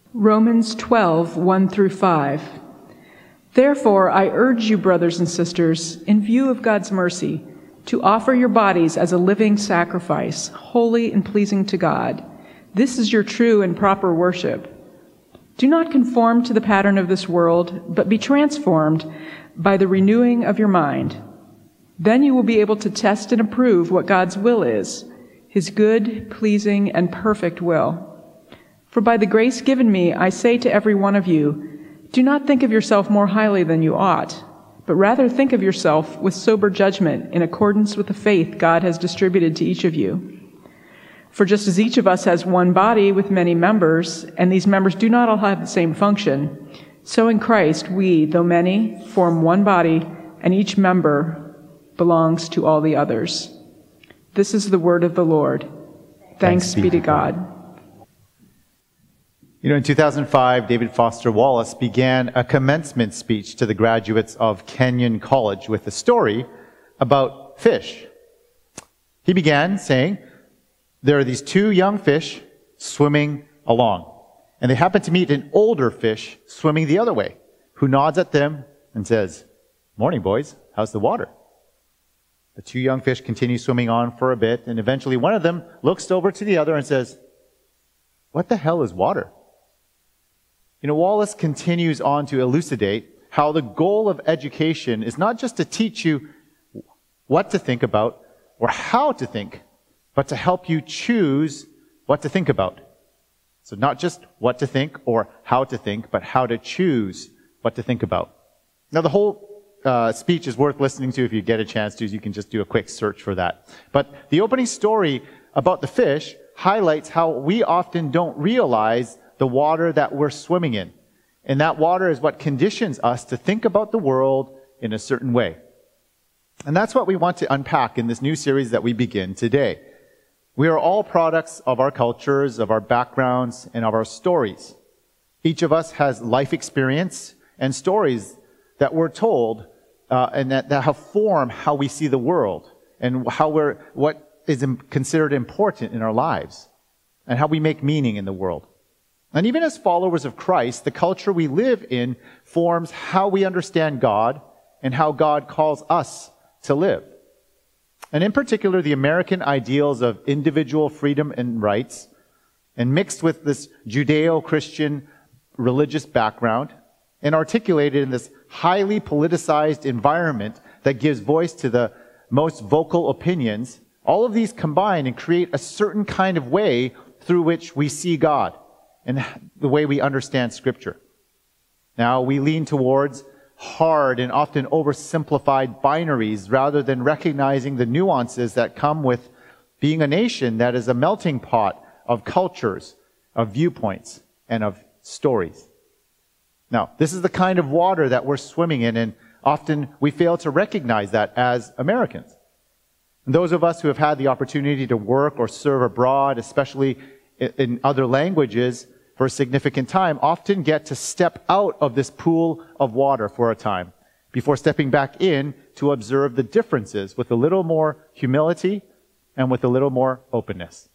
Romans 12:1 through 5. Therefore, I urge you, brothers and sisters, in view of God's mercy, to offer your bodies as a living sacrifice, holy and pleasing to God. This is your true and proper worship. Do not conform to the pattern of this world, but be transformed by the renewing of your mind. Then you will be able to test and approve what God's will is, his good, pleasing, and perfect will. For by the grace given me, I say to every one of you, do not think of yourself more highly than you ought, but rather think of yourself with sober judgment in accordance with the faith God has distributed to each of you. For just as each of us has one body with many members, and these members do not all have the same function, so in Christ we, though many, form one body, and each member belongs to all the others. This is the word of the Lord. Thanks be to God. You know, in 2005, David Foster Wallace began a commencement speech to the graduates of Kenyon College with a story about fish. He began saying, there are these two young fish swimming along, and they happen to meet an older fish swimming the other way, who nods at them and says, "Morning, boys. How's the water?" The two young fish continue swimming on for a bit, and eventually one of them looks over to the other and says, "What the hell is water?" You know, Wallace continues on to elucidate how the goal of education is not just to teach you what to think about or how to think, but to help you choose what to think about. So not just what to think or how to think, but how to choose what to think about. Now, the whole speech is worth listening to if you get a chance to. You can just do a quick search for that. But the opening story about the fish highlights how we often don't realize the water that we're swimming in. And that water is what conditions us to think about the world in a certain way. And that's what we want to unpack in this new series that we begin today. We are all products of our cultures, of our backgrounds, and of our stories. Each of us has life experience and stories that we're told and that have formed how we see the world and what is considered important in our lives and how we make meaning in the world. And even as followers of Christ, the culture we live in forms how we understand God and how God calls us to live. And in particular, the American ideals of individual freedom and rights, and mixed with this Judeo-Christian religious background, and articulated in this highly politicized environment that gives voice to the most vocal opinions, all of these combine and create a certain kind of way through which we see God and the way we understand Scripture. Now, we lean towards hard and often oversimplified binaries rather than recognizing the nuances that come with being a nation that is a melting pot of cultures, of viewpoints, and of stories. Now, this is the kind of water that we're swimming in, and often we fail to recognize that as Americans. And those of us who have had the opportunity to work or serve abroad, especially in other languages, for a significant time, often get to step out of this pool of water for a time before stepping back in to observe the differences with a little more humility and with a little more openness.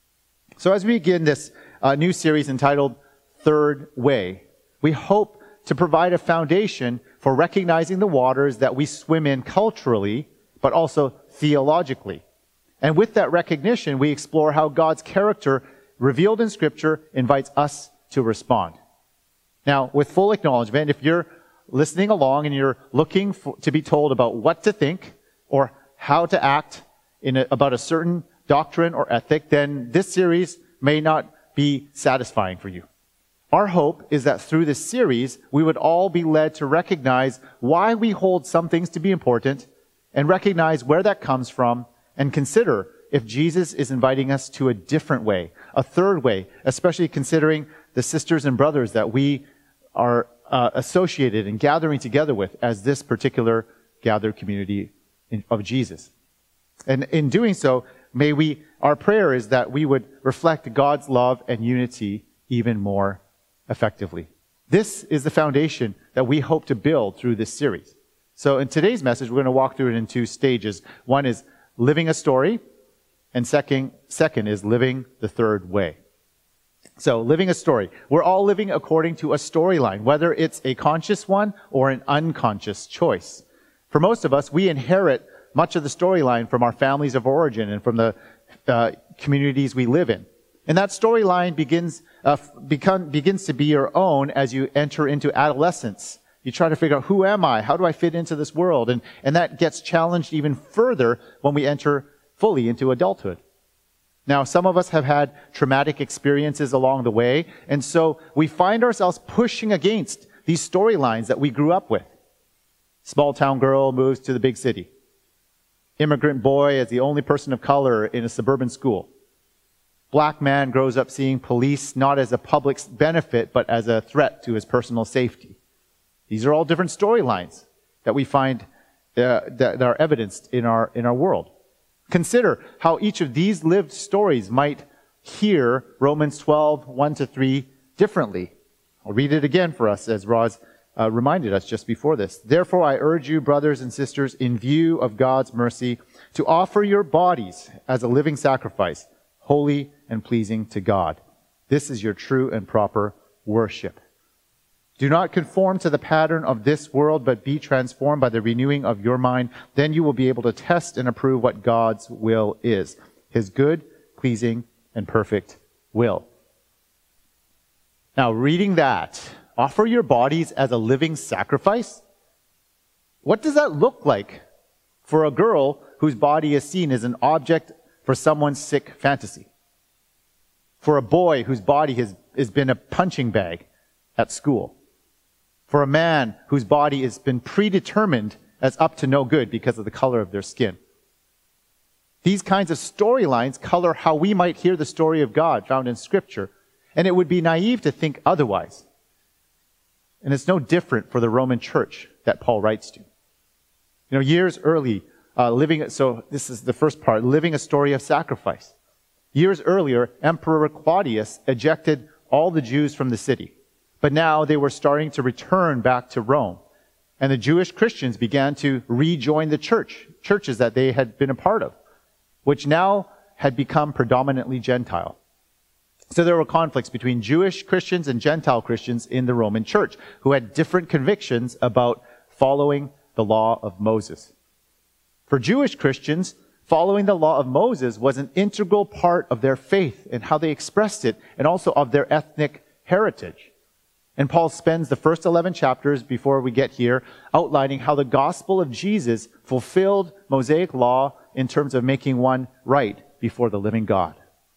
So as we begin this new series entitled Third Way, we hope to provide a foundation for recognizing the waters that we swim in culturally, but also theologically. And with that recognition, we explore how God's character revealed in Scripture invites us to respond. Now, with full acknowledgement, if you're listening along and you're looking to be told about what to think or how to act about a certain doctrine or ethic, then this series may not be satisfying for you. Our hope is that through this series, we would all be led to recognize why we hold some things to be important and recognize where that comes from and consider if Jesus is inviting us to a different way, a third way, especially considering the sisters and brothers that we are associated and gathering together with as this particular gathered community of Jesus. And in doing so, our prayer is that we would reflect God's love and unity even more effectively. This is the foundation that we hope to build through this series. So in today's message, we're going to walk through it in two stages. One is living a story, and second is living the third way. So, living a story. We're all living according to a storyline, whether it's a conscious one or an unconscious choice. For most of us, we inherit much of the storyline from our families of origin and from the communities we live in. And that storyline begins to be your own as you enter into adolescence. You try to figure out, who am I? How do I fit into this world? And that gets challenged even further when we enter fully into adulthood. Now, some of us have had traumatic experiences along the way, and so we find ourselves pushing against these storylines that we grew up with. Small town girl moves to the big city. Immigrant boy is the only person of color in a suburban school. Black man grows up seeing police not as a public benefit, but as a threat to his personal safety. These are all different storylines that we find that are evidenced in our world. Consider how each of these lived stories might hear Romans 12, 1-3 differently. I'll read it again for us as Roz reminded us just before this. Therefore, I urge you, brothers and sisters, in view of God's mercy, to offer your bodies as a living sacrifice, holy and pleasing to God. This is your true and proper worship. Do not conform to the pattern of this world, but be transformed by the renewing of your mind. Then you will be able to test and approve what God's will is, his good, pleasing, and perfect will. Now, reading that, offer your bodies as a living sacrifice? What does that look like for a girl whose body is seen as an object for someone's sick fantasy? For a boy whose body has been a punching bag at school? For a man whose body has been predetermined as up to no good because of the color of their skin? These kinds of storylines color how we might hear the story of God found in Scripture, and it would be naive to think otherwise. And it's no different for the Roman church that Paul writes to. Years early, so this is the first part, living a story of sacrifice. Years earlier, Emperor Claudius ejected all the Jews from the city. But now they were starting to return back to Rome. And the Jewish Christians began to rejoin the churches that they had been a part of, which now had become predominantly Gentile. So there were conflicts between Jewish Christians and Gentile Christians in the Roman church who had different convictions about following the law of Moses. For Jewish Christians, following the law of Moses was an integral part of their faith and how they expressed it, and also of their ethnic heritage. And Paul spends the first 11 chapters before we get here outlining how the gospel of Jesus fulfilled Mosaic law in terms of making one right before the living God.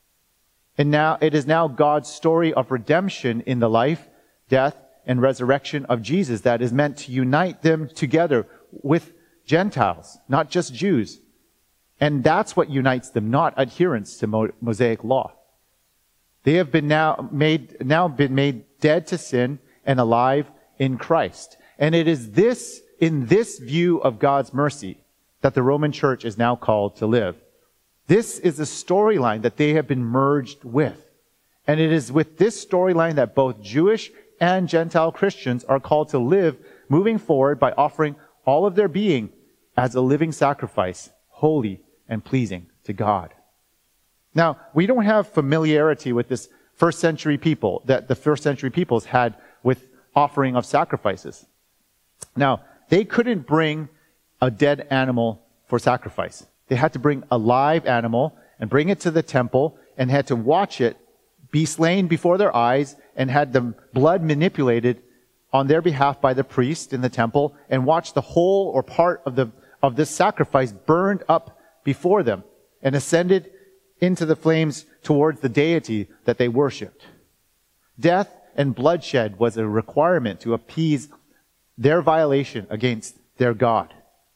And now it is now God's story of redemption in the life, death, and resurrection of Jesus that is meant to unite them together with Gentiles, not just Jews. And that's what unites them, not adherence to Mosaic law. They have been now been made dead to sin and alive in Christ. And it is in this view of God's mercy that the Roman church is now called to live. This is the storyline that they have been merged with. And it is with this storyline that both Jewish and Gentile Christians are called to live, moving forward by offering all of their being as a living sacrifice, holy and pleasing to God. Now, we don't have familiarity with this first century people that the first century peoples had with offering of sacrifices. Now, they couldn't bring a dead animal for sacrifice. They had to bring a live animal and bring it to the temple and had to watch it be slain before their eyes and had the blood manipulated on their behalf by the priest in the temple and watch the whole or part of this sacrifice burned up before them and ascended into the flames towards the deity that they worshipped. Death and bloodshed was a requirement to appease their violation against their God.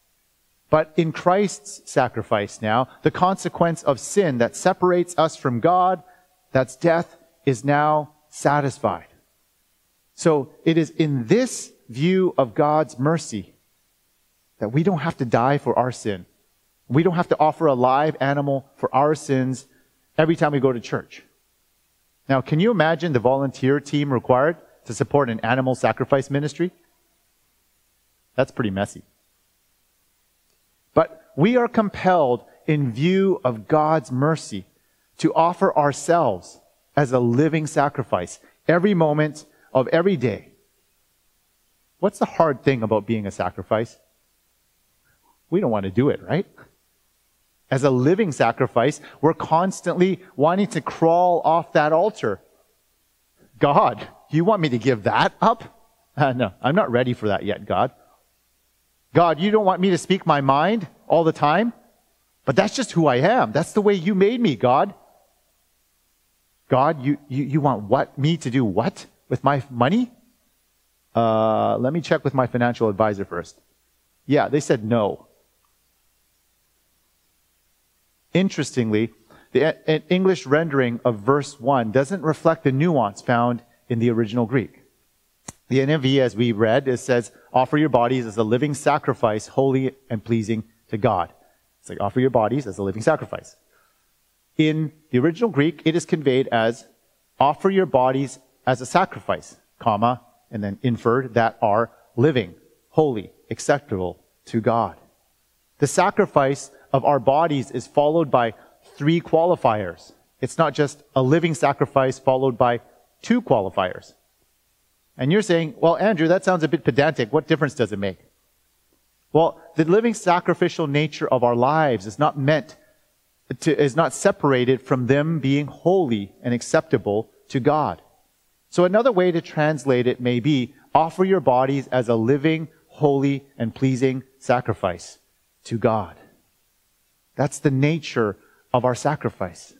But in Christ's sacrifice now, the consequence of sin that separates us from God, that's death, is now satisfied. So it is in this view of God's mercy that we don't have to die for our sin. We don't have to offer a live animal for our sins every time we go to church. Now, can you imagine the volunteer team required to support an animal sacrifice ministry? That's pretty messy. But we are compelled, in view of God's mercy, to offer ourselves as a living sacrifice every moment of every day. What's the hard thing about being a sacrifice? We don't want to do it, right? As a living sacrifice, we're constantly wanting to crawl off that altar. God, you want me to give that up? No, I'm not ready for that yet, God. God, you don't want me to speak my mind all the time? But that's just who I am. That's the way you made me, God. God, you want me to do what with my money? Let me check with my financial advisor first. Yeah, they said no. Interestingly, the English rendering of verse 1 doesn't reflect the nuance found in the original Greek. The NIV, as we read, it says, offer your bodies as a living sacrifice, holy and pleasing to God. It's like, offer your bodies as a living sacrifice. In the original Greek, it is conveyed as, offer your bodies as a sacrifice, comma, and then inferred, that are living, holy, acceptable to God. The sacrifice of our bodies is followed by 3 qualifiers. It's not just a living sacrifice followed by 2 qualifiers. And you're saying, well, Andrew, that sounds a bit pedantic. What difference does it make? Well, the living sacrificial nature of our lives is not separated from them being holy and acceptable to God. So another way to translate it may be, offer your bodies as a living, holy, and pleasing sacrifice to God. That's the nature of our sacrifice.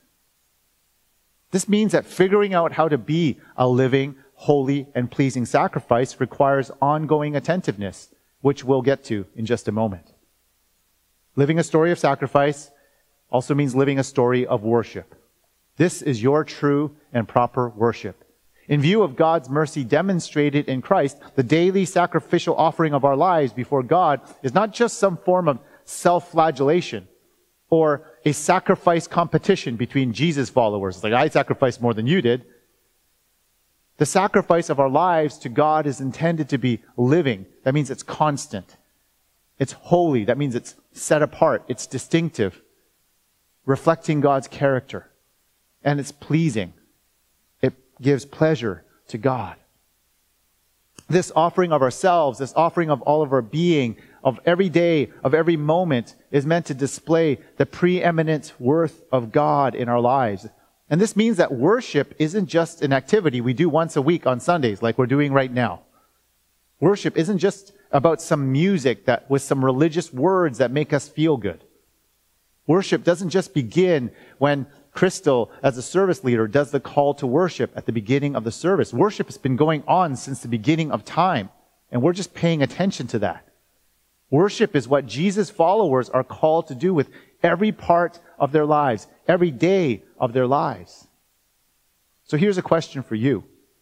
This means that figuring out how to be a living, holy, and pleasing sacrifice requires ongoing attentiveness, which we'll get to in just a moment. Living a story of sacrifice also means living a story of worship. This is your true and proper worship. In view of God's mercy demonstrated in Christ, the daily sacrificial offering of our lives before God is not just some form of self-flagellation or a sacrifice competition between Jesus followers. It's like, I sacrificed more than you did. The sacrifice of our lives to God is intended to be living. That means it's constant. It's holy. That means it's set apart. It's distinctive, reflecting God's character. And it's pleasing. It gives pleasure to God. This offering of ourselves, this offering of all of our being, of every day, of every moment, is meant to display the preeminent worth of God in our lives. And this means that worship isn't just an activity we do once a week on Sundays, like we're doing right now. Worship isn't just about some music that with some religious words that make us feel good. Worship doesn't just begin when Crystal, as a service leader, does the call to worship at the beginning of the service. Worship has been going on since the beginning of time, and we're just paying attention to that. Worship is what Jesus' followers are called to do with every part of their lives, every day of their lives. So here's a question for you.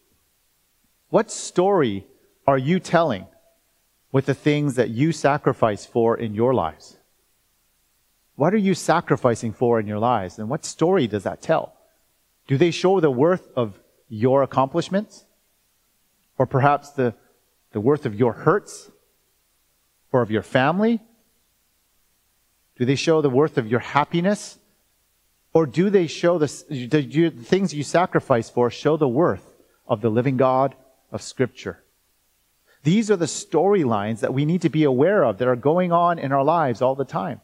What story are you telling with the things that you sacrifice for in your lives? What are you sacrificing for in your lives? And what story does that tell? Do they show the worth of your accomplishments? Or perhaps the worth of your hurts? Or of your family? Do they show the worth of your happiness? Or do they show the things you sacrifice for show the worth of the living God of Scripture? These are the storylines that we need to be aware of that are going on in our lives all the time.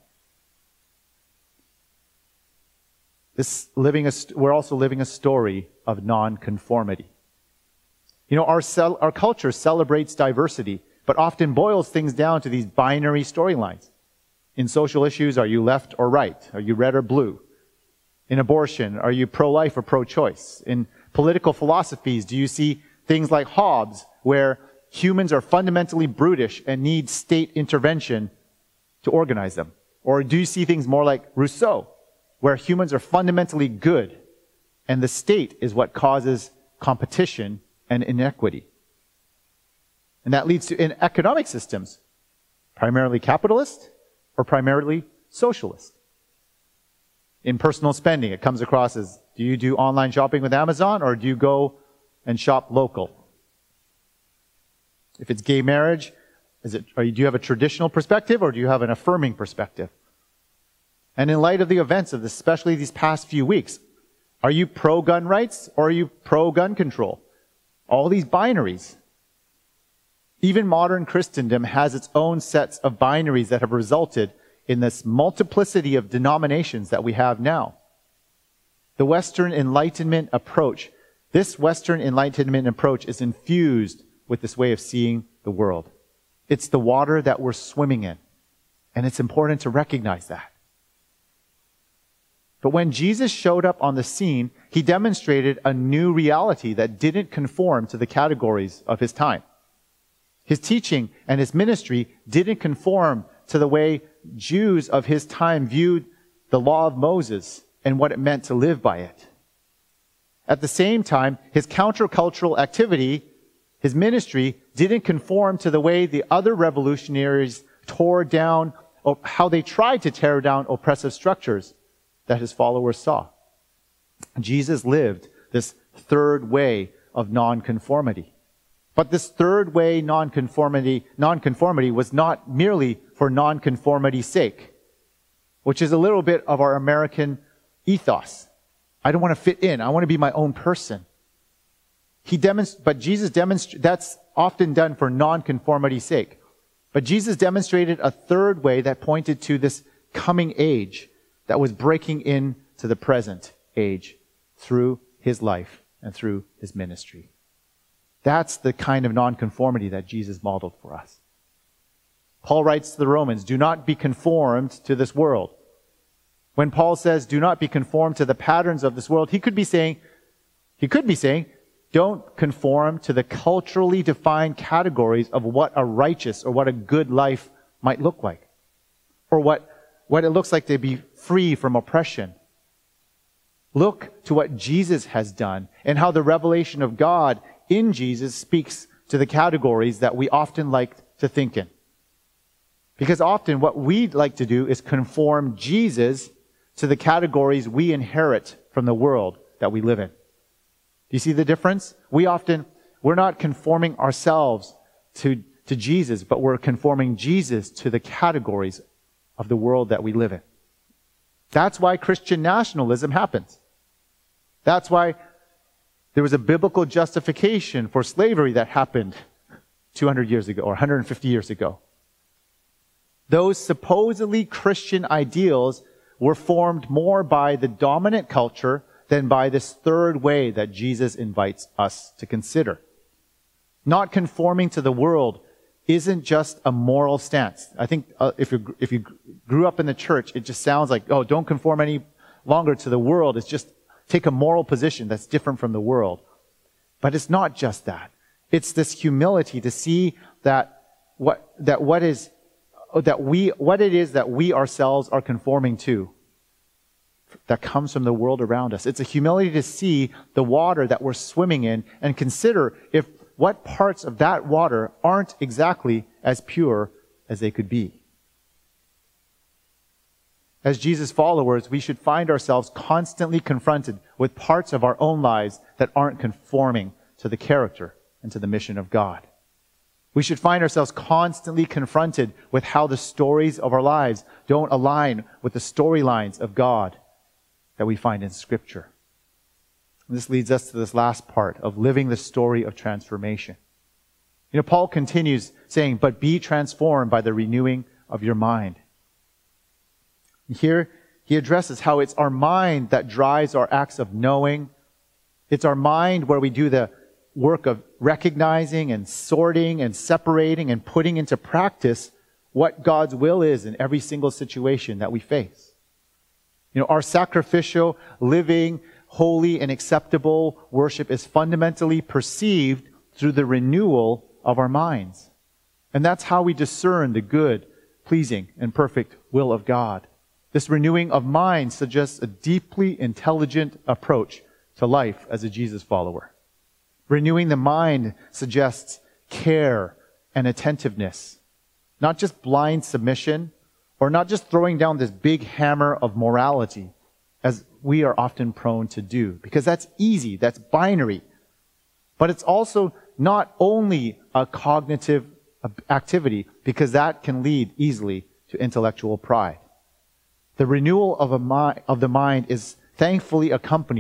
We're also living a story of nonconformity. You know, our culture celebrates diversity, but often boils things down to these binary storylines. In social issues, are you left or right? Are you red or blue? In abortion, are you pro-life or pro-choice? In political philosophies, do you see things like Hobbes, where humans are fundamentally brutish and need state intervention to organize them? Or do you see things more like Rousseau, where humans are fundamentally good and the state is what causes competition and inequity? And that leads to in economic systems, primarily capitalist or primarily socialist. In personal spending, it comes across as, do you do online shopping with Amazon or do you go and shop local? If it's gay marriage, do you have a traditional perspective or do you have an affirming perspective? And in light of the events of this, especially these past few weeks, Are you pro-gun rights or are you pro-gun control? All these binaries. Even modern Christendom has its own sets of binaries that have resulted in this multiplicity of denominations that we have now. The Western Enlightenment approach, this Western Enlightenment approach is infused with this way of seeing the world. It's the water that we're swimming in, and it's important to recognize that. But when Jesus showed up on the scene, he demonstrated a new reality that didn't conform to the categories of his time. His teaching and his ministry didn't conform to the way Jews of his time viewed the law of Moses and what it meant to live by it. At the same time, his countercultural activity, his ministry, didn't conform to the way the other revolutionaries tore down, or how they tried to tear down oppressive structures that his followers saw. Jesus lived this third way of nonconformity. But this third way nonconformity was not merely for nonconformity's sake, which is a little bit of our American ethos. I don't want to fit in. I want to be my own person. But Jesus demonstrated, that's often done for nonconformity's sake. But Jesus demonstrated a third way that pointed to this coming age that was breaking into the present age through his life and through his ministry. That's the kind of nonconformity that Jesus modeled for us. Paul writes to the Romans, do not be conformed to this world. When Paul says, do not be conformed to the patterns of this world, he could be saying, don't conform to the culturally defined categories of what a righteous or what a good life might look like, or what it looks like to be free from oppression. Look to what Jesus has done and how the revelation of God in Jesus speaks to the categories that we often like to think in. Because often what we'd like to do is conform Jesus to the categories we inherit from the world that we live in. Do you see the difference? We're not conforming ourselves to Jesus, but we're conforming Jesus to the categories of the world that we live in. That's why Christian nationalism happens. That's why there was a biblical justification for slavery that happened 200 years ago or 150 years ago. Those supposedly Christian ideals were formed more by the dominant culture than by this third way that Jesus invites us to consider. Not conforming to the world isn't just a moral stance. I think if you grew up in the church, it just sounds like, oh, don't conform any longer to the world. It's just take a moral position that's different from the world. But it's not just that. It's this humility to see that what it is that we ourselves are conforming to that comes from the world around us. It's a humility to see the water that we're swimming in and consider if what parts of that water aren't exactly as pure as they could be. As Jesus followers, we should find ourselves constantly confronted with parts of our own lives that aren't conforming to the character and to the mission of God. We should find ourselves constantly confronted with how the stories of our lives don't align with the storylines of God that we find in Scripture. And this leads us to this last part of living the story of transformation. Paul continues saying, but be transformed by the renewing of your mind. Here, he addresses how it's our mind that drives our acts of knowing. It's our mind where we do the work of recognizing and sorting and separating and putting into practice what God's will is in every single situation that we face. Our sacrificial, living, holy, and acceptable worship is fundamentally perceived through the renewal of our minds. And that's how we discern the good, pleasing, and perfect will of God. This renewing of mind suggests a deeply intelligent approach to life as a Jesus follower. Renewing the mind suggests care and attentiveness, not just blind submission, or not just throwing down this big hammer of morality, as we are often prone to do, because that's easy, that's binary. But it's also not only a cognitive activity, because that can lead easily to intellectual pride. The renewal of the mind is thankfully accompanied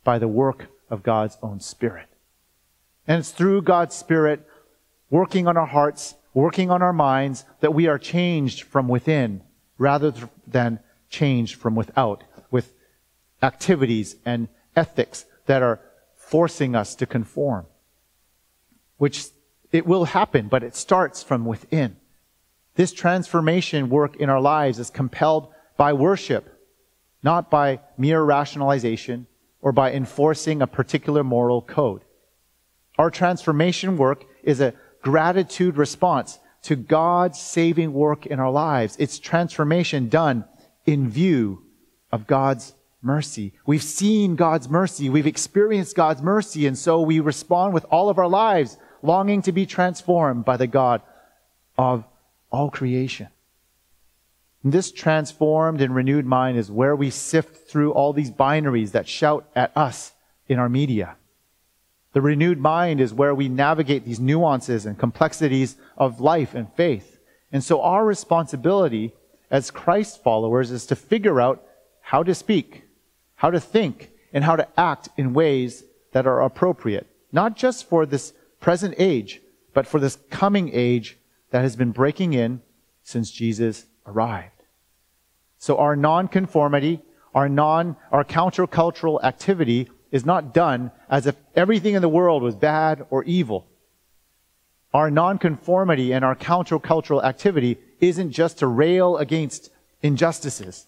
by the work of God's own Spirit. And it's through God's Spirit working on our hearts, working on our minds, that we are changed from within rather than changed from without, with activities and ethics that are forcing us to conform. Which it will happen, but it starts from within. This transformation work in our lives is compelled by worship, not by mere rationalization or by enforcing a particular moral code. Our transformation work is a gratitude response to God's saving work in our lives. It's transformation done in view of God's mercy. We've seen God's mercy. We've experienced God's mercy, and so we respond with all of our lives, longing to be transformed by the God of all creation. And this transformed and renewed mind is where we sift through all these binaries that shout at us in our media. The renewed mind is where we navigate these nuances and complexities of life and faith. And so our responsibility as Christ followers is to figure out how to speak, how to think, and how to act in ways that are appropriate, not just for this present age, but for this coming age that has been breaking in since Jesus arrived. So our non-conformity, our countercultural activity is not done as if everything in the world was bad or evil. Our non-conformity and our countercultural activity isn't just to rail against injustices.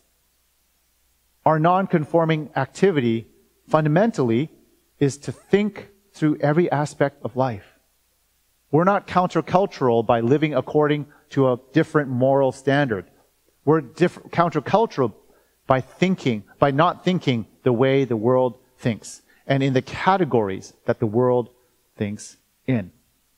Our non-conforming activity fundamentally is to think through every aspect of life. We're not countercultural by living according to a different moral standard. We're countercultural by not thinking the way the world thinks and in the categories that the world thinks in.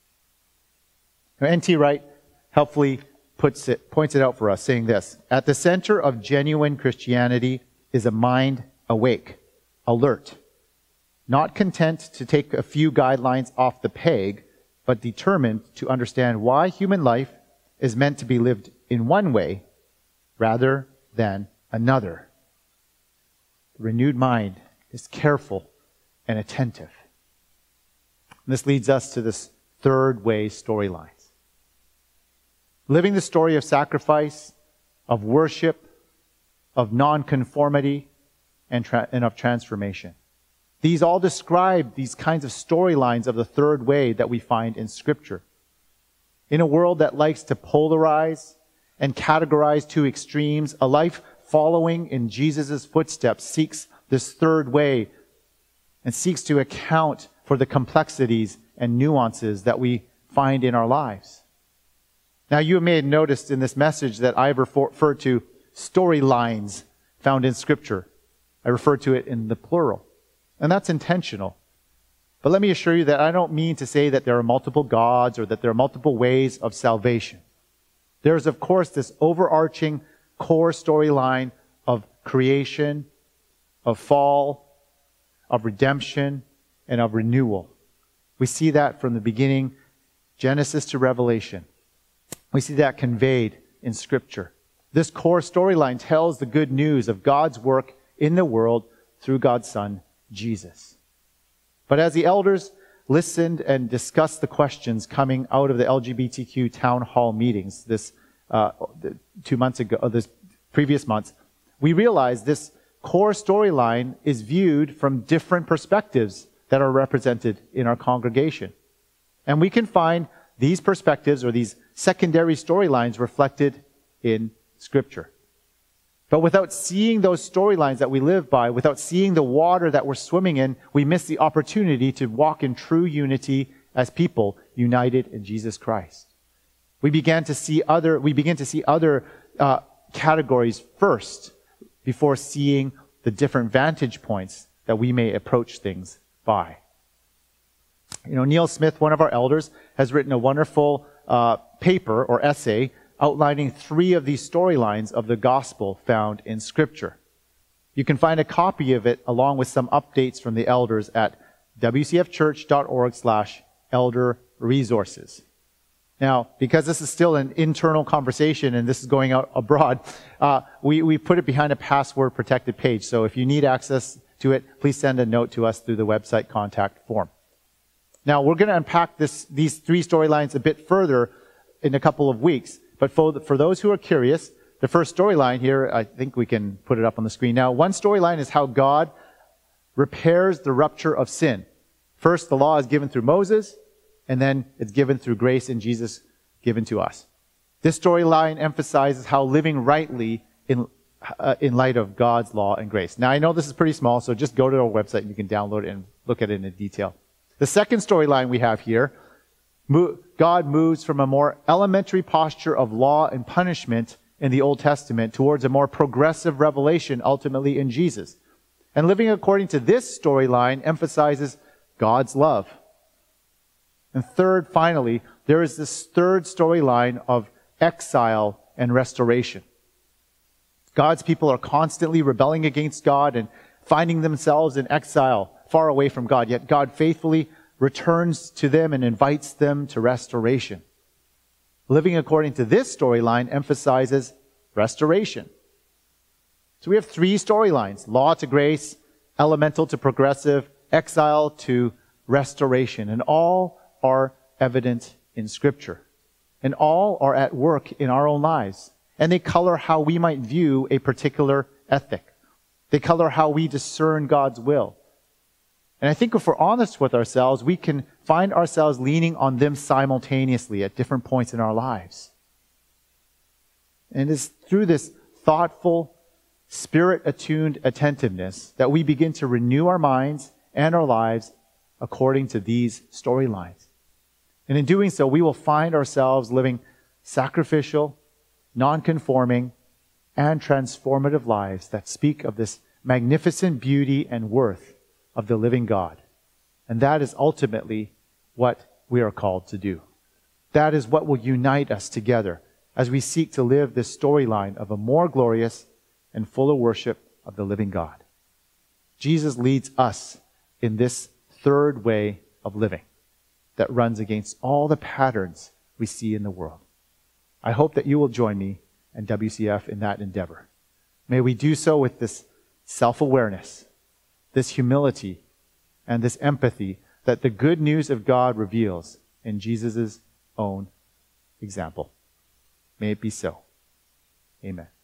Now, N.T. Wright helpfully points it out for us, saying this: at the center of genuine Christianity is a mind awake, alert, not content to take a few guidelines off the peg, but determined to understand why human life is meant to be lived in one way rather than another. The renewed mind is careful and attentive. And this leads us to this third way storylines. Living the story of sacrifice, of worship, of nonconformity, and of transformation. These all describe these kinds of storylines of the third way that we find in Scripture. In a world that likes to polarize and categorize two extremes, a life following in Jesus' footsteps seeks this third way and seeks to account for the complexities and nuances that we find in our lives. Now, you may have noticed in this message that I've referred to storylines found in Scripture. I refer to it in the plural. And that's intentional. But let me assure you that I don't mean to say that there are multiple gods or that there are multiple ways of salvation. There is, of course, this overarching core storyline of creation, of fall, of redemption, and of renewal. We see that from the beginning, Genesis to Revelation. We see that conveyed in Scripture. This core storyline tells the good news of God's work in the world through God's Son, Jesus. But as the elders listened and discussed the questions coming out of the LGBTQ town hall meetings this previous months, we realized this core storyline is viewed from different perspectives that are represented in our congregation. And we can find these perspectives or these secondary storylines reflected in Scripture. But without seeing those storylines that we live by, without seeing the water that we're swimming in, we miss the opportunity to walk in true unity as people united in Jesus Christ. We begin to see other categories first before seeing the different vantage points that we may approach things by. Neil Smith, one of our elders, has written a wonderful paper or essay outlining 3 of these storylines of the gospel found in Scripture. You can find a copy of it along with some updates from the elders at wcfchurch.org/elder-resources. Now, because this is still an internal conversation and this is going out abroad, we put it behind a password-protected page. So if you need access to it, please send a note to us through the website contact form. Now, we're going to unpack these three storylines a bit further in a couple of weeks. But for those who are curious, the first storyline here, I think we can put it up on the screen now. One storyline is how God repairs the rupture of sin. First, the law is given through Moses, and then it's given through grace in Jesus given to us. This storyline emphasizes how living rightly in light of God's law and grace. Now, I know this is pretty small, so just go to our website and you can download it and look at it in detail. The second storyline we have here, God moves from a more elementary posture of law and punishment in the Old Testament towards a more progressive revelation ultimately in Jesus. And living according to this storyline emphasizes God's love. And third, finally, there is this third storyline of exile and restoration. God's people are constantly rebelling against God and finding themselves in exile, far away from God. Yet God faithfully returns to them and invites them to restoration. Living according to this storyline emphasizes restoration. So we have three storylines: law to grace, elemental to progressive, exile to restoration. And all are evident in Scripture. And all are at work in our own lives. And they color how we might view a particular ethic. They color how we discern God's will. And I think if we're honest with ourselves, we can find ourselves leaning on them simultaneously at different points in our lives. And it's through this thoughtful, Spirit-attuned attentiveness that we begin to renew our minds and our lives according to these storylines. And in doing so, we will find ourselves living sacrificial, non-conforming, and transformative lives that speak of this magnificent beauty and worth of the living God. And that is ultimately what we are called to do. That is what will unite us together as we seek to live this storyline of a more glorious and fuller worship of the living God. Jesus leads us in this third way of living that runs against all the patterns we see in the world. I hope that you will join me and WCF in that endeavor. May we do so with this self-awareness, this humility, and this empathy that the good news of God reveals in Jesus' own example. May it be so. Amen.